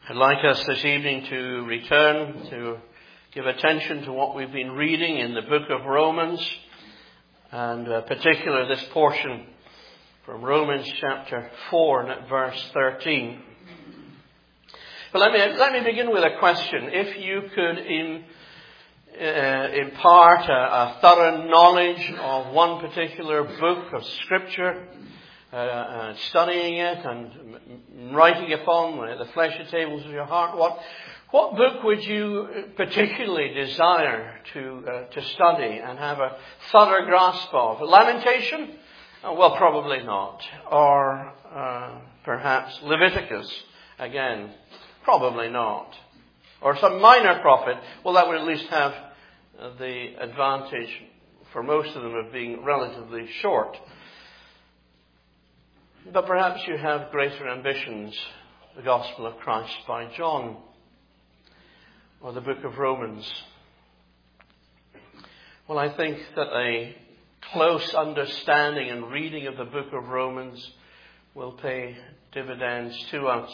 I'd like us this evening to return to give attention to what we've been reading in the book of Romans, and particularly this portion from Romans chapter 4 and at verse 13. But let me begin with a question. If you could impart a thorough knowledge of one particular book of Scripture, studying it and writing upon the fleshy tables of your heart, what book would you particularly desire to study and have a thorough grasp of? Lamentation? Well, probably not. Or perhaps Leviticus? Again, probably not. Or some minor prophet? Well, that would at least have the advantage for most of them of being relatively short. But perhaps you have greater ambitions, the Gospel of Christ by John, or the book of Romans. Well, I think that a close understanding and reading of the book of Romans will pay dividends to us.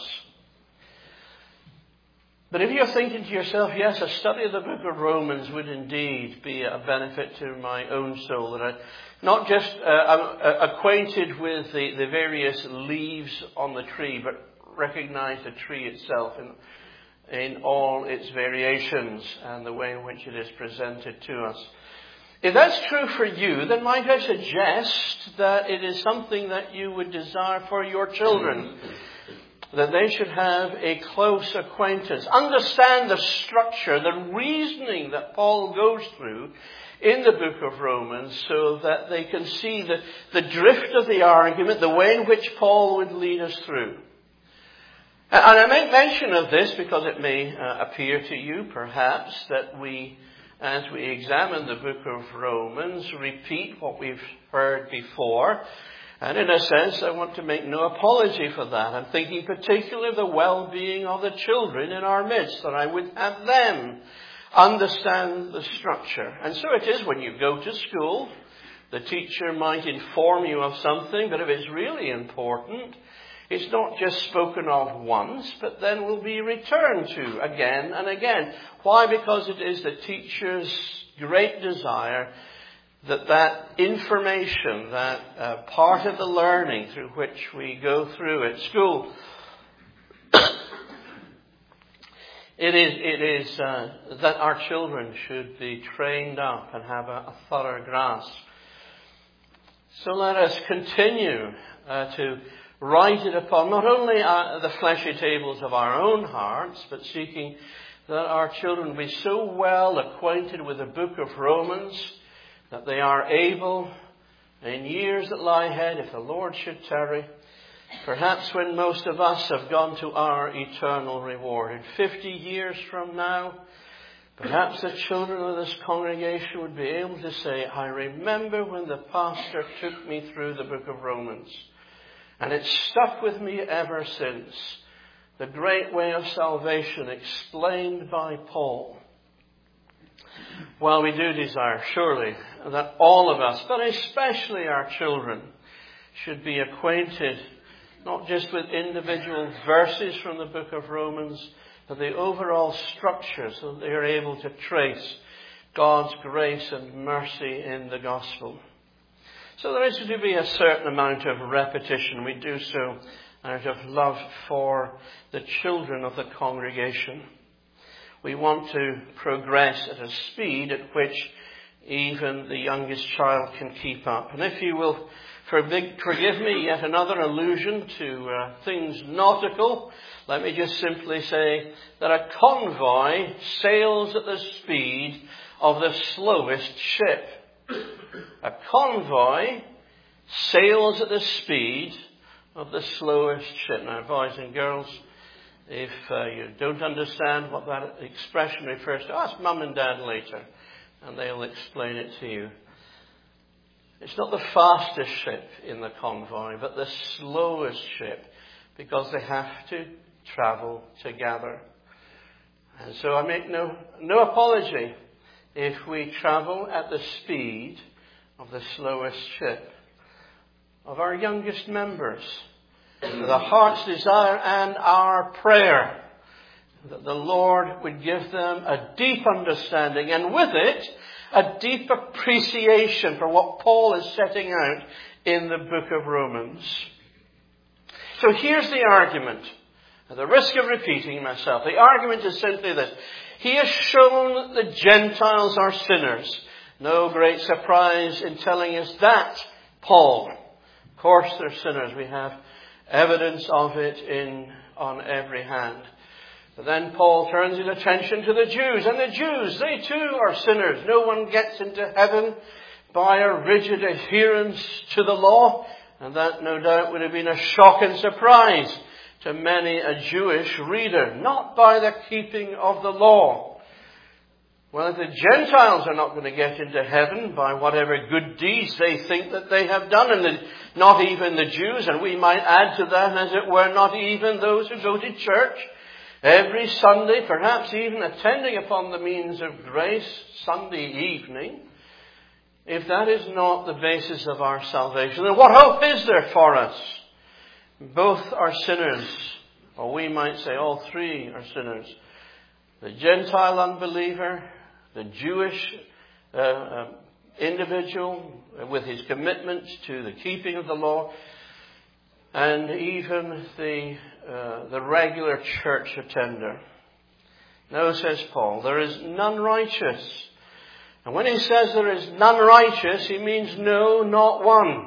But if you're thinking to yourself, yes, a study of the book of Romans would indeed be a benefit to my own soul, that I not just acquainted with the various leaves on the tree, but recognize the tree itself in all its variations and the way in which it is presented to us. If that's true for you, then might I suggest that it is something that you would desire for your children, that they should have a close acquaintance, understand the structure, the reasoning that Paul goes through in the book of Romans, so that they can see the drift of the argument, the way in which Paul would lead us through. And I make mention of this because it may appear to you, perhaps, that we, as we examine the book of Romans, repeat what we've heard before. And in a sense, I want to make no apology for that. I'm thinking particularly of the well-being of the children in our midst, that I would have them understand the structure. And so it is when you go to school. The teacher might inform you of something, but if it's really important, it's not just spoken of once, but then will be returned to again and again. Why? Because it is the teacher's great desire that information, that part of the learning through which we go through at school, it is that our children should be trained up and have a thorough grasp. So let us continue to write it upon not only the fleshy tables of our own hearts, but seeking that our children be so well acquainted with the book of Romans that they are able, in years that lie ahead, if the Lord should tarry, perhaps when most of us have gone to our eternal reward, in 50 years from now, perhaps the children of this congregation would be able to say, I remember when the pastor took me through the book of Romans, and it's stuck with me ever since. The great way of salvation explained by Paul. Well, we do desire, surely, that all of us, but especially our children, should be acquainted not just with individual verses from the book of Romans, but the overall structure, so that they are able to trace God's grace and mercy in the gospel. So there is to be a certain amount of repetition. We do so out of love for the children of the congregation. We want to progress at a speed at which even the youngest child can keep up. And if you will forgive me yet another allusion to things nautical, let me just simply say that a convoy sails at the speed of the slowest ship. A convoy sails at the speed of the slowest ship. Now, boys and girls, if you don't understand what that expression refers to, ask Mum and Dad later, and they'll explain it to you. It's not the fastest ship in the convoy, but the slowest ship, because they have to travel together. And so I make no apology if we travel at the speed of the slowest ship, of our youngest members. The heart's desire and our prayer that the Lord would give them a deep understanding, and with it, a deep appreciation for what Paul is setting out in the book of Romans. So here's the argument. At the risk of repeating myself, the argument is simply this. He has shown the Gentiles are sinners. No great surprise in telling us that, Paul. Of course they're sinners. We have evidence of it on every hand. But then Paul turns his attention to the Jews. And the Jews, they too are sinners. No one gets into heaven by a rigid adherence to the law. And that no doubt would have been a shock and surprise to many a Jewish reader. Not by the keeping of the law. Well, if the Gentiles are not going to get into heaven by whatever good deeds they think that they have done, and not even the Jews, and we might add to that, as it were, not even those who go to church every Sunday, perhaps even attending upon the means of grace Sunday evening, if that is not the basis of our salvation, then what hope is there for us? Both are sinners, or we might say all three are sinners. The Gentile unbeliever, the Jewish individual with his commitment to the keeping of the law, and even the regular church attender. No, says Paul, there is none righteous. And when he says there is none righteous, he means no, not one.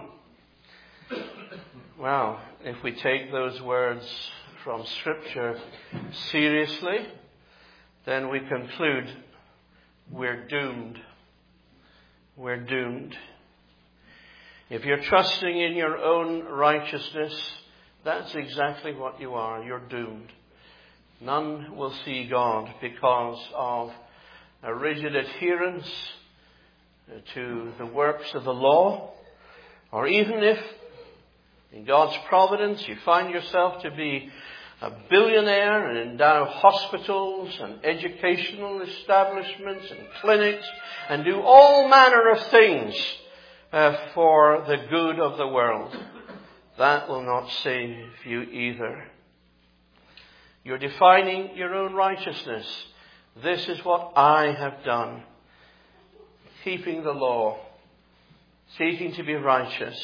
Well, if we take those words from Scripture seriously, then we conclude we're doomed. We're doomed. If you're trusting in your own righteousness, that's exactly what you are. You're doomed. None will see God because of a rigid adherence to the works of the law, or even if in God's providence you find yourself to be a billionaire and endow hospitals and educational establishments and clinics and do all manner of things for the good of the world. That will not save you either. You're defining your own righteousness. This is what I have done. Keeping the law. Seeking to be righteous.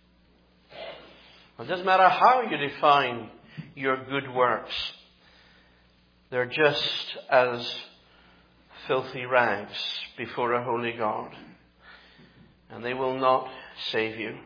It doesn't matter how you define your good works. They're just as filthy rags before a holy God. And they will not save you.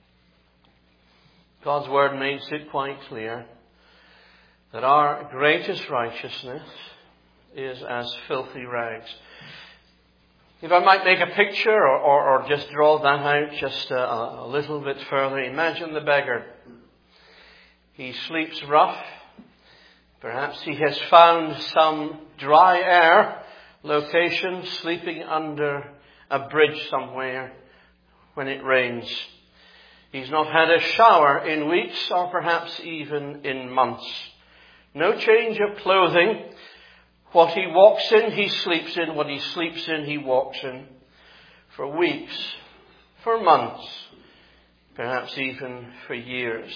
God's word makes it quite clear that our greatest righteousness is as filthy rags. If I might make a picture or just draw that out just a little bit further, imagine the beggar. He sleeps rough. Perhaps he has found some dry air location, sleeping under a bridge somewhere when it rains. He's not had a shower in weeks or perhaps even in months. No change of clothing. What he walks in, he sleeps in. What he sleeps in, he walks in. For weeks, for months, perhaps even for years.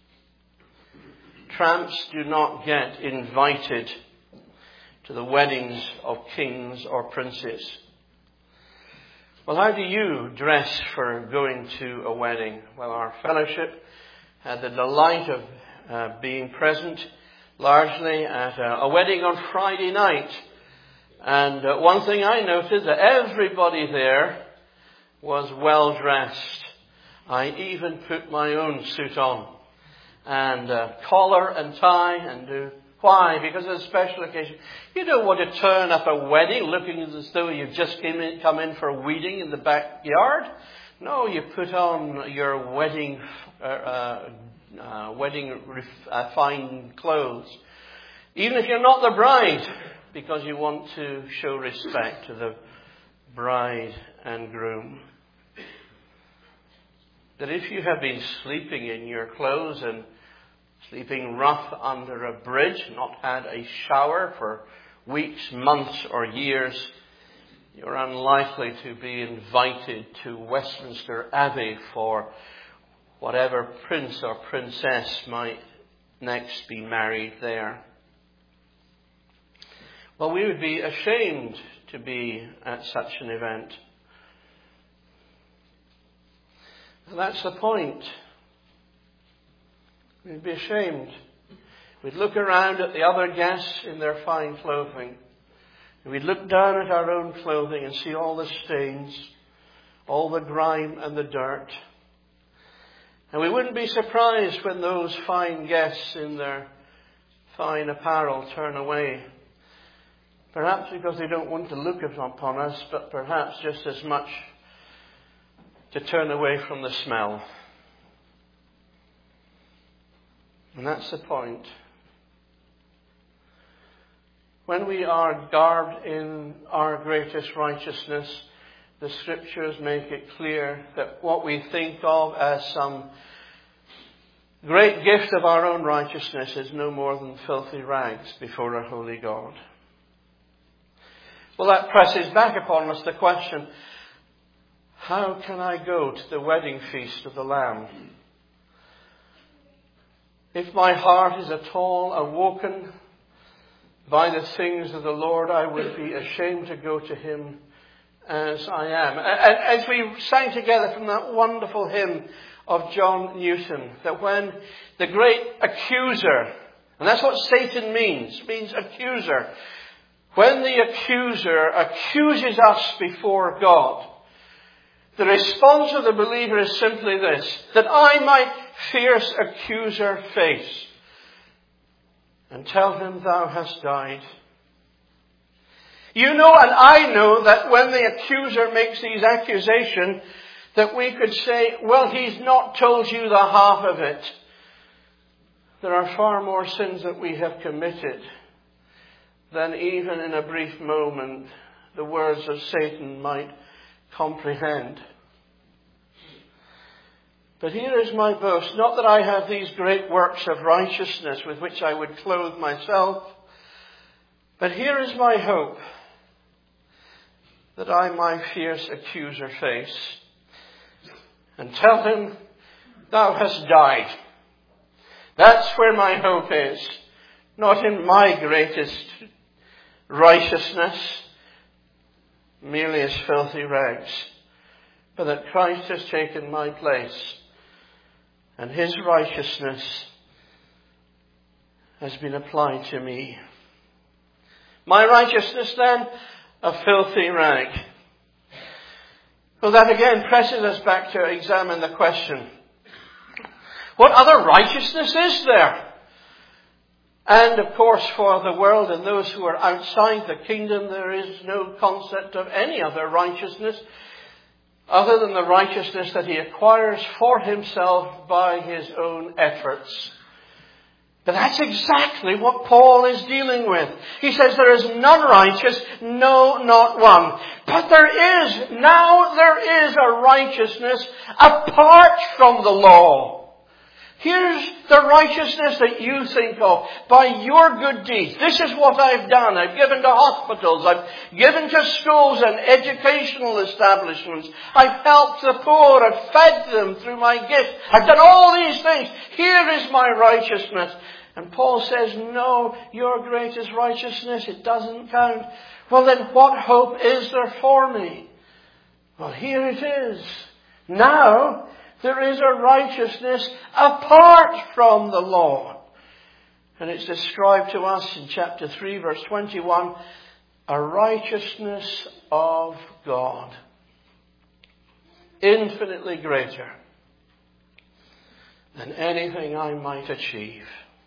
Tramps do not get invited to the weddings of kings or princes. Well, how do you dress for going to a wedding? Well, our fellowship had the delight of being present largely at a wedding on Friday night. And one thing I noted, that everybody there was well dressed. I even put my own suit on. And collar and tie and why? Because of a special occasion. You don't want to turn up a wedding looking as though you've just come in for a wedding in the backyard. No, you put on your wedding fine clothes. Even if you're not the bride, because you want to show respect to the bride and groom. That if you have been sleeping in your clothes and sleeping rough under a bridge, not had a shower for weeks, months or years, you're unlikely to be invited to Westminster Abbey for whatever prince or princess might next be married there. Well, we would be ashamed to be at such an event. And that's the point. We'd be ashamed. We'd look around at the other guests in their fine clothing. And we'd look down at our own clothing and see all the stains, all the grime and the dirt. And we wouldn't be surprised when those fine guests in their fine apparel turn away. Perhaps because they don't want to look upon us, but perhaps just as much to turn away from the smell. And that's the point. When we are garbed in our greatest righteousness, the Scriptures make it clear that what we think of as some great gift of our own righteousness is no more than filthy rags before a holy God. Well, that presses back upon us the question, how can I go to the wedding feast of the Lamb? If my heart is at all awoken by the things of the Lord, I would be ashamed to go to Him as I am. As we sang together from that wonderful hymn of John Newton, that when the great accuser, and that's what Satan means accuser, when the accuser accuses us before God, the response of the believer is simply this, that I my fierce accuser face, and tell him thou hast died. You know and I know that when the accuser makes these accusations, that we could say, well, he's not told you the half of it. There are far more sins that we have committed than even in a brief moment the words of Satan might comprehend. But here is my boast, not that I have these great works of righteousness with which I would clothe myself, but here is my hope, that I my fierce accuser face, and tell him, thou hast died. That's where my hope is, not in my greatest righteousness, merely as filthy rags, but that Christ has taken my place, and His righteousness has been applied to me. My righteousness then, a filthy rag. Well, that again presses us back to examine the question, what other righteousness is there? And of course, for the world and those who are outside the kingdom, there is no concept of any other righteousness other than the righteousness that he acquires for himself by his own efforts. But that's exactly what Paul is dealing with. He says there is none righteous, no, not one. But there is a righteousness apart from the law. Here's the righteousness that you think of by your good deeds. This is what I've done. I've given to hospitals. I've given to schools and educational establishments. I've helped the poor. I've fed them through my gifts. I've done all these things. Here is my righteousness. And Paul says, no, your greatest righteousness, it doesn't count. Well, then what hope is there for me? Well, here it is. Now, there is a righteousness apart from the law. And it's described to us in chapter 3, verse 21, a righteousness of God, infinitely greater than anything I might achieve.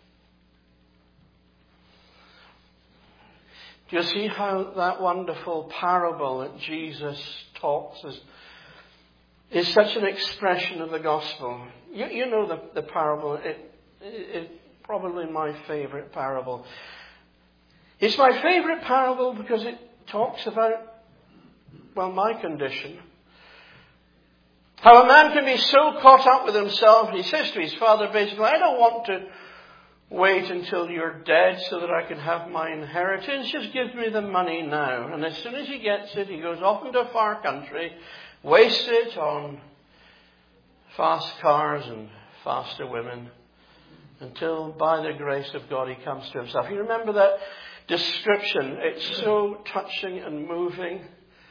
Do you see how that wonderful parable that Jesus talks is such an expression of the gospel? You know the parable. It's probably my favorite parable. It's my favorite parable because it talks about, well, my condition. How a man can be so caught up with himself, he says to his father basically, I don't want to wait until you're dead so that I can have my inheritance. Just give me the money now. And as soon as he gets it, he goes off into a far country, wastes it on fast cars and faster women, until by the grace of God he comes to himself. You remember that description. It's so touching and moving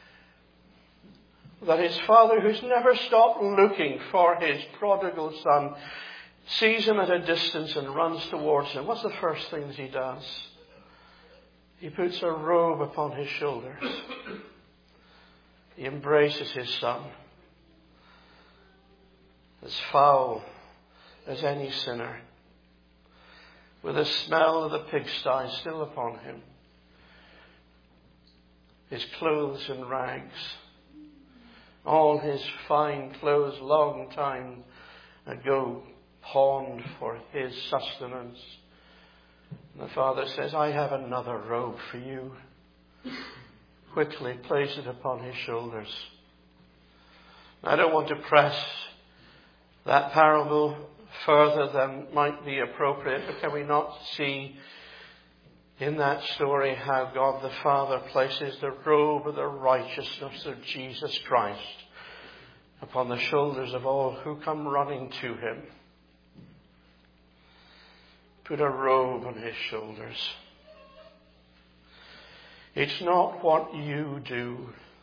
that his father, who's never stopped looking for his prodigal son, sees him at a distance and runs towards him. What's the first things he does? He puts a robe upon his shoulders. He embraces his son, as foul as any sinner, with the smell of the pigsty still upon him, his clothes in rags, all his fine clothes long time ago pawned for his sustenance. And the father says, I have another robe for you. Quickly place it upon his shoulders. I don't want to press that parable further than might be appropriate, but can we not see in that story how God the Father places the robe of the righteousness of Jesus Christ upon the shoulders of all who come running to him? Put a robe on his shoulders. It's not what you do.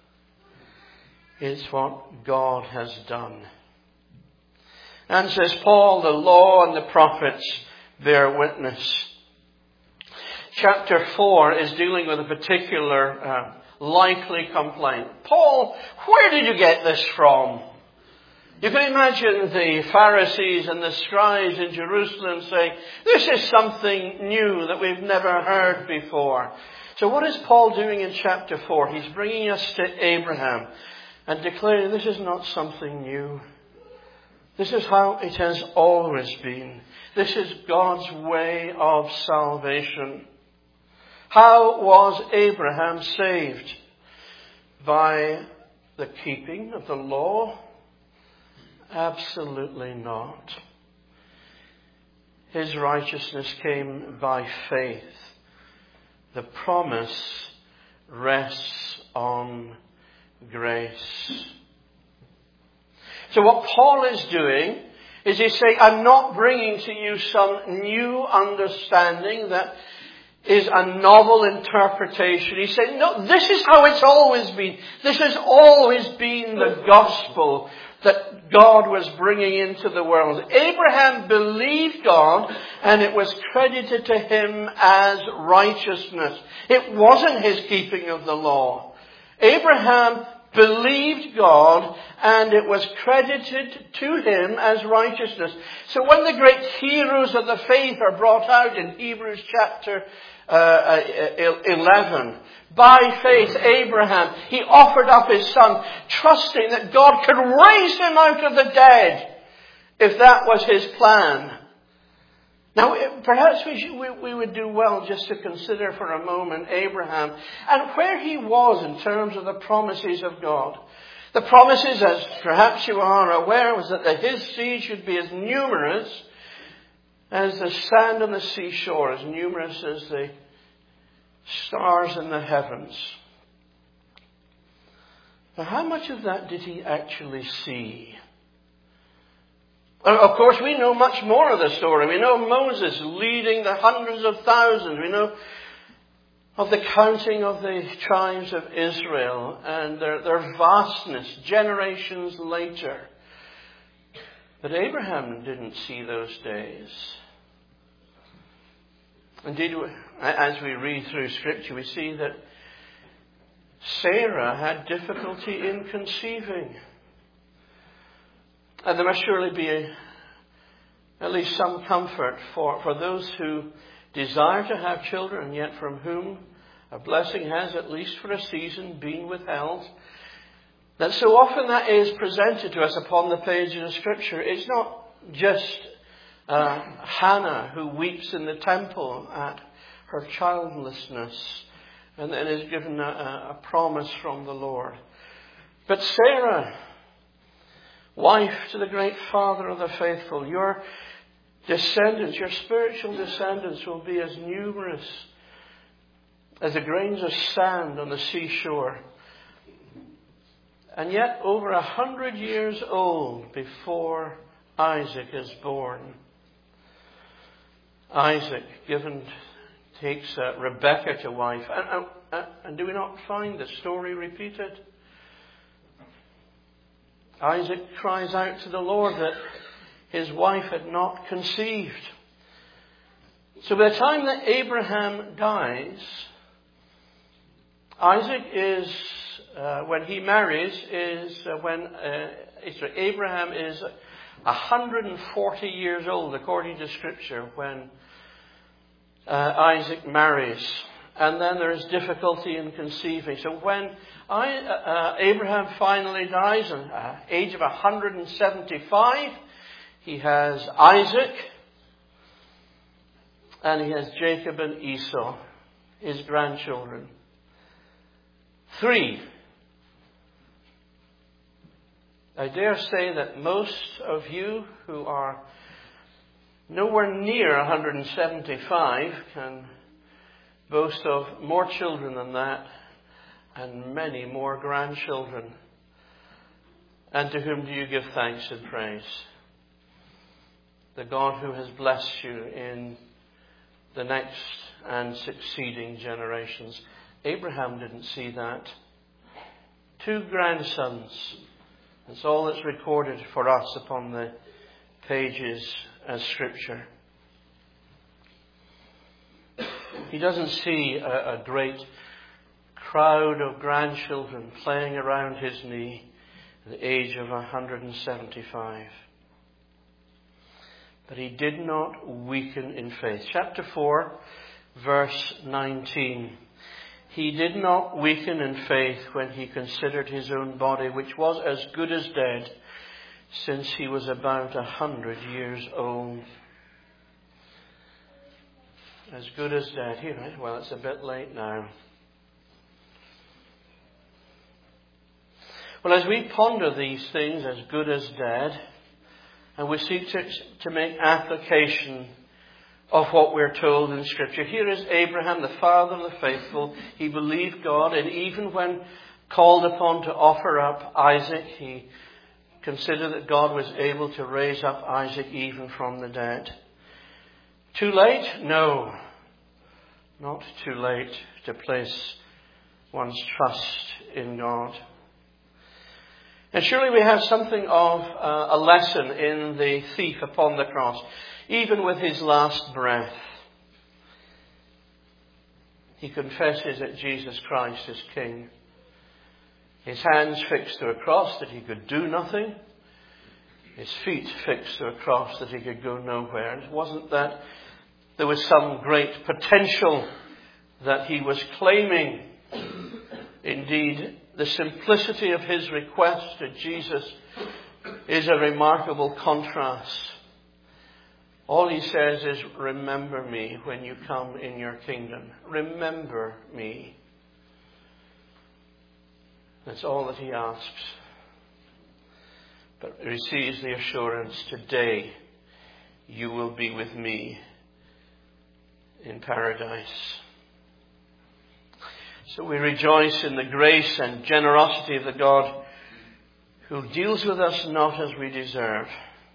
It's what God has done. And says Paul, the law and the prophets bear witness. Chapter 4 is dealing with a particular likely complaint. Paul, where did you get this from? You can imagine the Pharisees and the scribes in Jerusalem saying, this is something new that we've never heard before. So what is Paul doing in chapter 4? He's bringing us to Abraham and declaring this is not something new. This is how it has always been. This is God's way of salvation. How was Abraham saved? By the keeping of the law? Absolutely not. His righteousness came by faith. The promise rests on grace. So what Paul is doing is he's saying, I'm not bringing to you some new understanding that is a novel interpretation. He's saying, no, this is how it's always been. This has always been the gospel that God was bringing into the world. Abraham believed God and it was credited to him as righteousness. It wasn't his keeping of the law. Abraham believed God and it was credited to him as righteousness. So when the great heroes of the faith are brought out in Hebrews chapter 11, by faith Abraham, he offered up his son, trusting that God could raise him out of the dead if that was his plan. Now, perhaps we would do well just to consider for a moment Abraham and where he was in terms of the promises of God. The promises, as perhaps you are aware, was that his seed should be as numerous as the sand on the seashore, as numerous as the stars in the heavens. But how much of that did he actually see? Of course, we know much more of the story. We know Moses leading the hundreds of thousands. We know of the counting of the tribes of Israel and their vastness generations later. But Abraham didn't see those days. Indeed, as we read through Scripture, we see that Sarah had difficulty in conceiving. And there must surely be at least some comfort for those who desire to have children, and yet from whom a blessing has, at least for a season, been withheld. That so often that is presented to us upon the pages of Scripture. It's not just Hannah who weeps in the temple at her childlessness and then is given a promise from the Lord. But Sarah, wife to the great father of the faithful, your descendants, your spiritual descendants will be as numerous as the grains of sand on the seashore. And yet over 100 years old before Isaac is born. Isaac given takes Rebekah to wife. And do we not find the story repeated? Isaac cries out to the Lord that his wife had not conceived. So by the time that Abraham dies, Isaac is, when he marries, Abraham is 140 years old, according to Scripture, when Isaac marries. And then there is difficulty in conceiving. So when Abraham finally dies at the age of 175, he has Isaac, and he has Jacob and Esau, his grandchildren. 3. I dare say that most of you who are nowhere near 175 can boast of more children than that and many more grandchildren. And to whom do you give thanks and praise? The God who has blessed you in the next and succeeding generations. Abraham didn't see that. 2 grandsons. That's all that's recorded for us upon the pages as Scripture. He doesn't see a great crowd of grandchildren playing around his knee at the age of 175. But he did not weaken in faith. Chapter 4, verse 19. He did not weaken in faith when he considered his own body, which was as good as dead, since he was about 100 years old. As good as dead. Here, well, it's a bit late now. Well, as we ponder these things, as good as dead, and we seek to make application of what we're told in Scripture. Here is Abraham, the father of the faithful. He believed God, and even when called upon to offer up Isaac, he considered that God was able to raise up Isaac even from the dead. Too late? No. Not too late to place one's trust in God. And surely we have something of a lesson in the thief upon the cross. Even with his last breath, he confesses that Jesus Christ is King. His hands fixed to a cross that he could do nothing. His feet fixed to a cross that he could go nowhere. It wasn't that there was some great potential that he was claiming. Indeed, the simplicity of his request to Jesus is a remarkable contrast. All he says is, remember me when you come in your kingdom. Remember me. That's all that he asks. But receives the assurance, today you will be with me in paradise. So we rejoice in the grace and generosity of the God who deals with us not as we deserve.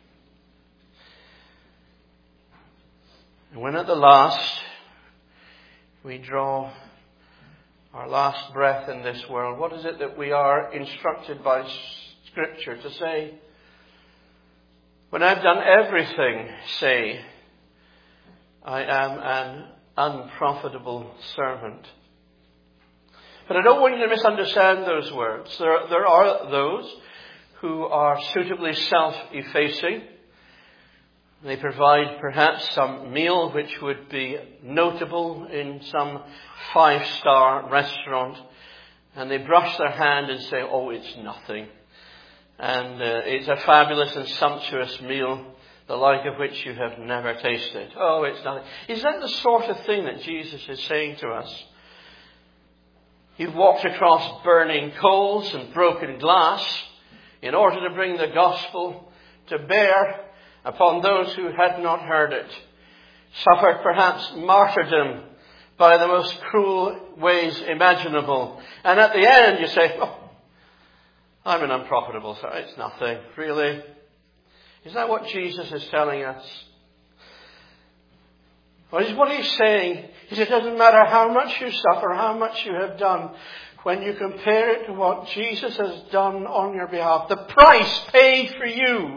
And when at the last we draw our last breath in this world, what is it that we are instructed by Scripture to say? When I've done everything, say, I am an unprofitable servant. But I don't want you to misunderstand those words. There are those who are suitably self-effacing. They provide perhaps some meal which would be notable in some 5-star restaurant. And they brush their hand and say, oh, it's nothing. And it's a fabulous and sumptuous meal, the like of which you have never tasted. Oh, it's nothing. Is that the sort of thing that Jesus is saying to us? He walked across burning coals and broken glass in order to bring the gospel to bear upon those who had not heard it. Suffered perhaps martyrdom by the most cruel ways imaginable. And at the end you say, oh, I'm an unprofitable servant. It's nothing, really. Is that what Jesus is telling us? What he's saying is it doesn't matter how much you suffer, how much you have done, when you compare it to what Jesus has done on your behalf, the price paid for you.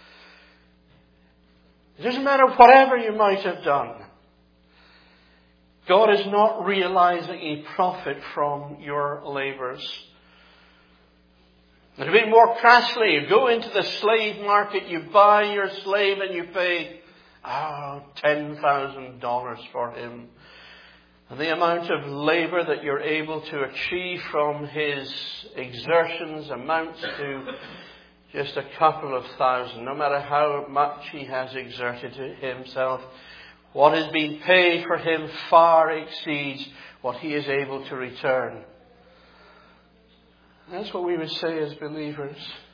It doesn't matter whatever you might have done. God is not realizing a profit from your labours. And a bit more crassly, you go into the slave market, you buy your slave and you pay $10,000 for him. And the amount of labour that you're able to achieve from his exertions amounts to just a couple of thousand. No matter how much he has exerted himself, what is being paid for him far exceeds what he is able to return. That's what we would say as believers.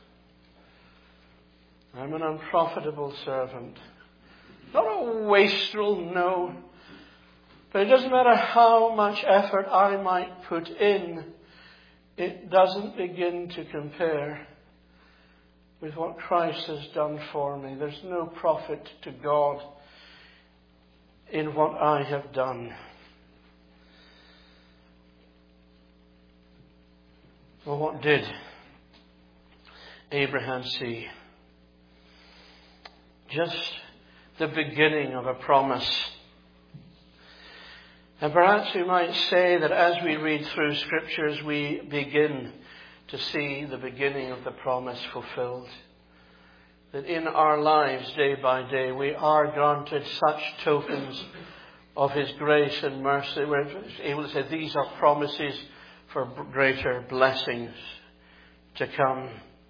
I'm an unprofitable servant. Not a wastrel, no. But it doesn't matter how much effort I might put in, it doesn't begin to compare with what Christ has done for me. There's no profit to God in what I have done. Well, what did Abraham see? Just the beginning of a promise. And perhaps we might say that as we read through Scriptures, we begin to see the beginning of the promise fulfilled. That in our lives, day by day, we are granted such tokens of His grace and mercy. We're able to say these are promises for greater blessings to come.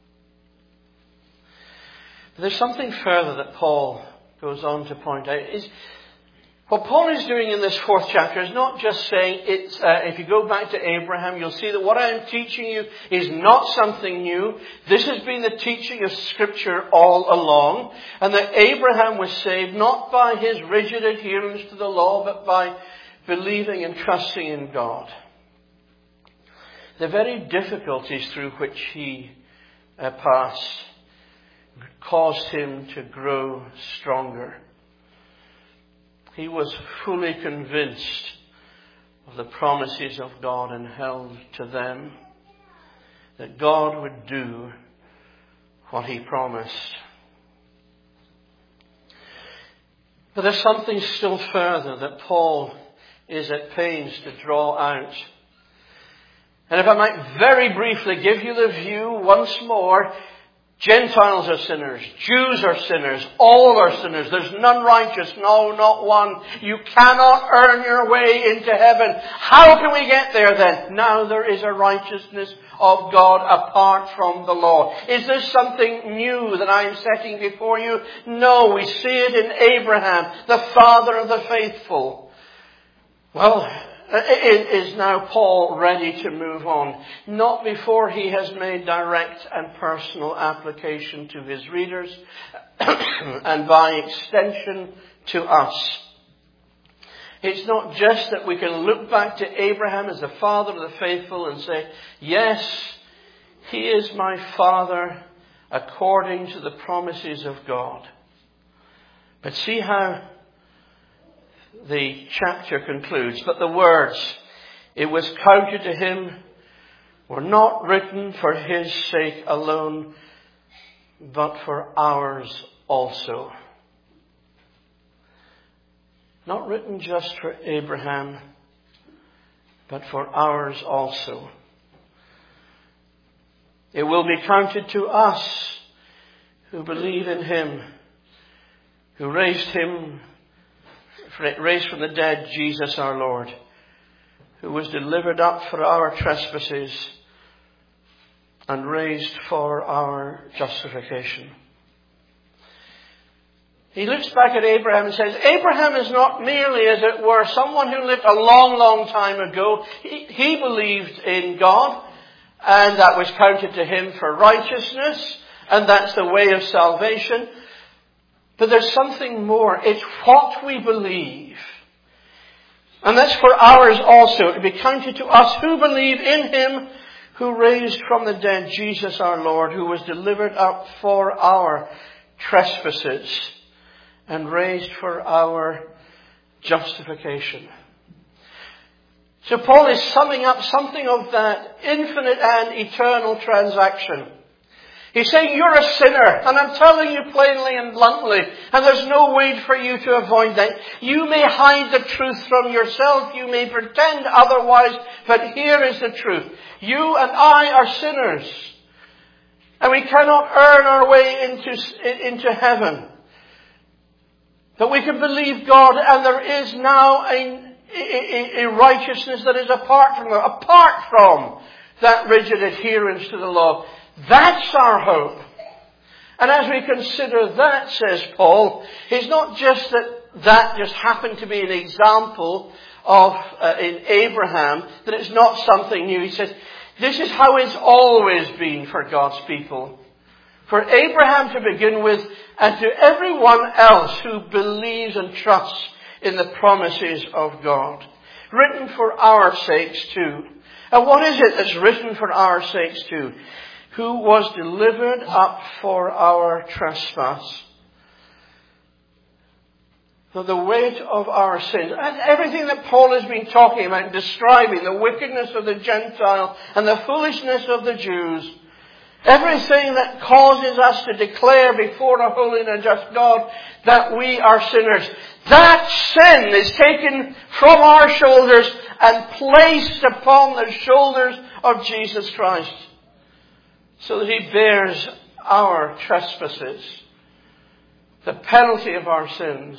There's something further that Paul goes on to point out. What Paul is doing in this 4th chapter is not just saying, if you go back to Abraham, you'll see that what I am teaching you is not something new. This has been the teaching of Scripture all along. And that Abraham was saved not by his rigid adherence to the law, but by believing and trusting in God. The very difficulties through which he passed caused him to grow stronger. He was fully convinced of the promises of God and held to them, that God would do what He promised. But there's something still further that Paul is at pains to draw out. And if I might very briefly give you the view once more, Gentiles are sinners. Jews are sinners. All are sinners. There's none righteous. No, not one. You cannot earn your way into heaven. How can we get there then? Now there is a righteousness of God apart from the law. Is this something new that I am setting before you? No, we see it in Abraham, the father of the faithful. Well, is now Paul ready to move on? Not before he has made direct and personal application to his readers and by extension to us. It's not just that we can look back to Abraham as the father of the faithful and say, yes, he is my father according to the promises of God. But see how the chapter concludes. But the words, it was counted to him, were not written for his sake alone, but for ours also. Not written just for Abraham, but for ours also. It will be counted to us who believe in him, who raised from the dead Jesus our Lord, who was delivered up for our trespasses and raised for our justification. He looks back at Abraham and says, Abraham is not merely, as it were, someone who lived a long, long time ago. He believed in God, and that was counted to him for righteousness, and that's the way of salvation. But there's something more. It's what we believe. And that's for ours also, to be counted to us who believe in him who raised from the dead Jesus our Lord, who was delivered up for our trespasses and raised for our justification. So Paul is summing up something of that infinite and eternal transaction. He's saying you're a sinner, and I'm telling you plainly and bluntly, and there's no way for you to avoid that. You may hide the truth from yourself, you may pretend otherwise, but here is the truth. You and I are sinners, and we cannot earn our way into heaven. But we can believe God, and there is now a righteousness that is apart from that rigid adherence to the law. That's our hope. And as we consider that, says Paul, it's not just that just happened to be an example of in Abraham, that it's not something new. He says, this is how it's always been for God's people. For Abraham to begin with, and to everyone else who believes and trusts in the promises of God. Written for our sakes too. And what is it that's written for our sakes too? Who was delivered up for our trespass. So the weight of our sins, and everything that Paul has been talking about, describing the wickedness of the Gentile and the foolishness of the Jews, everything that causes us to declare before a holy and just God that we are sinners, that sin is taken from our shoulders and placed upon the shoulders of Jesus Christ, so that He bears our trespasses, the penalty of our sins.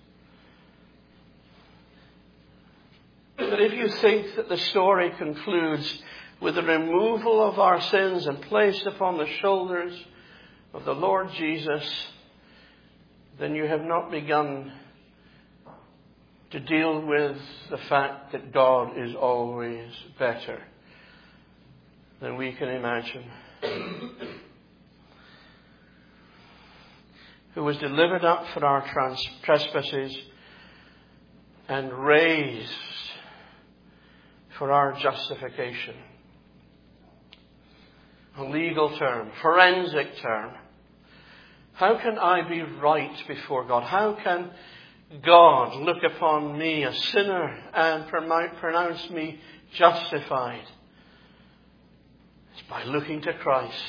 But if you think that the story concludes with the removal of our sins and placed upon the shoulders of the Lord Jesus, then you have not begun to deal with the fact that God is always better than we can imagine. Who was delivered up for our trespasses and raised for our justification. A legal term, forensic term. How can I be right before God? How can God look upon me, a sinner, and pronounce me justified? It's by looking to Christ.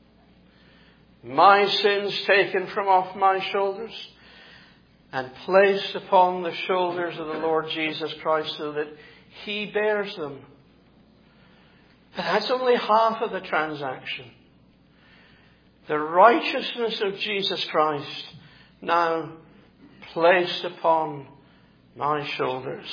My sins taken from off my shoulders and placed upon the shoulders of the Lord Jesus Christ so that He bears them. But that's only half of the transaction. The righteousness of Jesus Christ now placed upon my shoulders,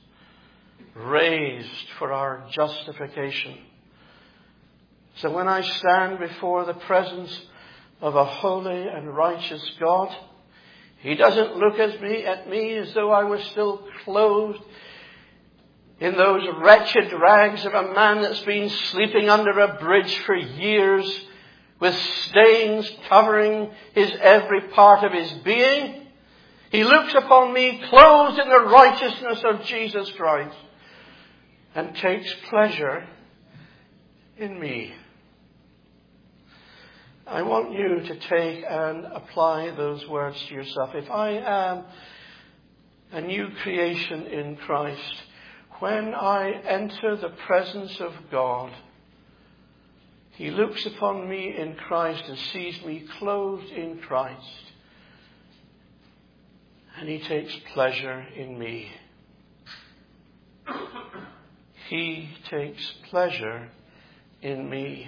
raised for our justification. So when I stand before the presence of a holy and righteous God, He doesn't look at me as though I was still clothed in those wretched rags of a man that's been sleeping under a bridge for years, with stains covering his every part of his being. He looks upon me clothed in the righteousness of Jesus Christ and takes pleasure in me. I want you to take and apply those words to yourself. If I am a new creation in Christ, when I enter the presence of God, He looks upon me in Christ and sees me clothed in Christ. And He takes pleasure in me. He takes pleasure in me.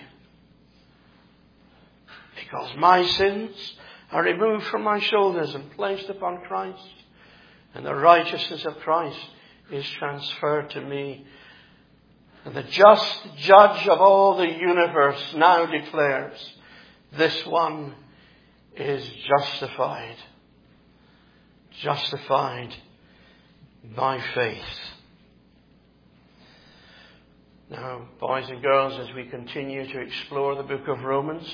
Because my sins are removed from my shoulders and placed upon Christ. And the righteousness of Christ is transferred to me. And the just judge of all the universe now declares, this one is justified. Justified by faith. Now, boys and girls, as we continue to explore the book of Romans,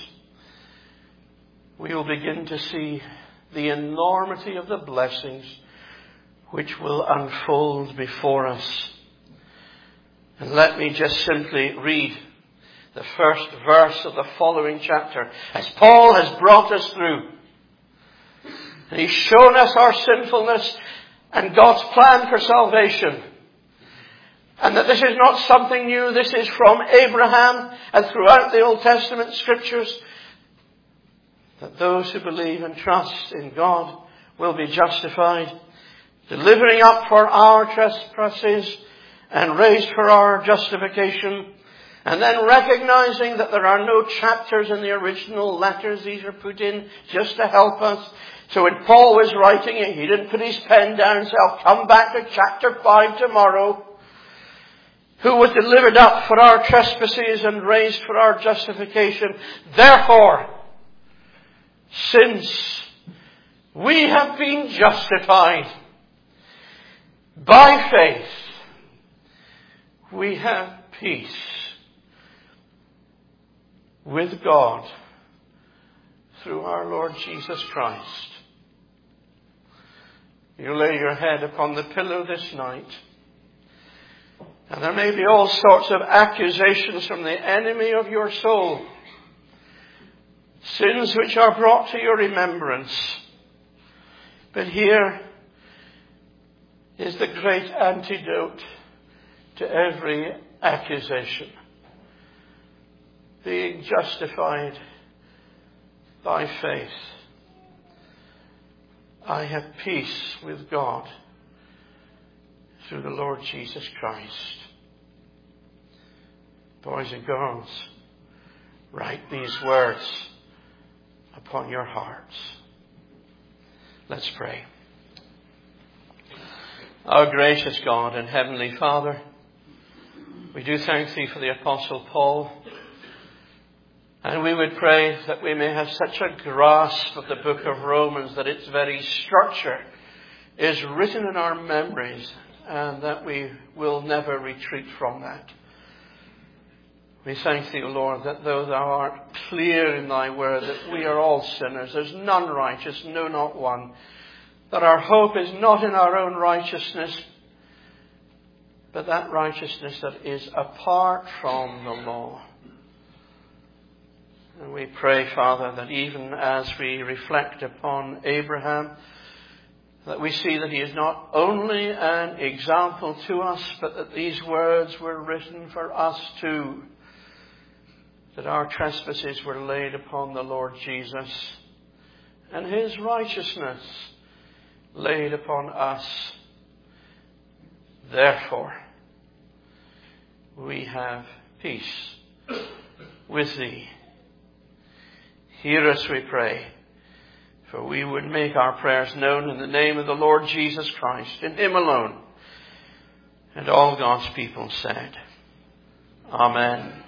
we will begin to see the enormity of the blessings which will unfold before us. And let me just simply read the first verse of the following chapter. As Paul has brought us through, and he's shown us our sinfulness, and God's plan for salvation. And that this is not something new. This is from Abraham and throughout the Old Testament scriptures. That those who believe and trust in God will be justified, delivering up for our trespasses and raised for our justification. And then recognizing that there are no chapters in the original letters. These are put in just to help us. So when Paul was writing it, he didn't put his pen down and say, I'll come back to chapter 5 tomorrow. Who was delivered up for our trespasses and raised for our justification. Therefore, since we have been justified by faith, we have peace with God through our Lord Jesus Christ. You lay your head upon the pillow this night, and there may be all sorts of accusations from the enemy of your soul, sins which are brought to your remembrance. But here is the great antidote to every accusation. Being justified by faith, I have peace with God through the Lord Jesus Christ. Boys and girls, write these words upon your hearts. Let's pray. Our gracious God and Heavenly Father, we do thank Thee for the Apostle Paul. And we would pray that we may have such a grasp of the book of Romans that its very structure is written in our memories and that we will never retreat from that. We thank Thee, O Lord, that though Thou art clear in Thy word that we are all sinners, there's none righteous, no, not one, that our hope is not in our own righteousness, but that righteousness that is apart from the law. And we pray, Father, that even as we reflect upon Abraham, that we see that he is not only an example to us, but that these words were written for us too. That our trespasses were laid upon the Lord Jesus, and His righteousness laid upon us. Therefore, we have peace with Thee. Hear us, we pray, for we would make our prayers known in the name of the Lord Jesus Christ, in Him alone. And all God's people said, Amen.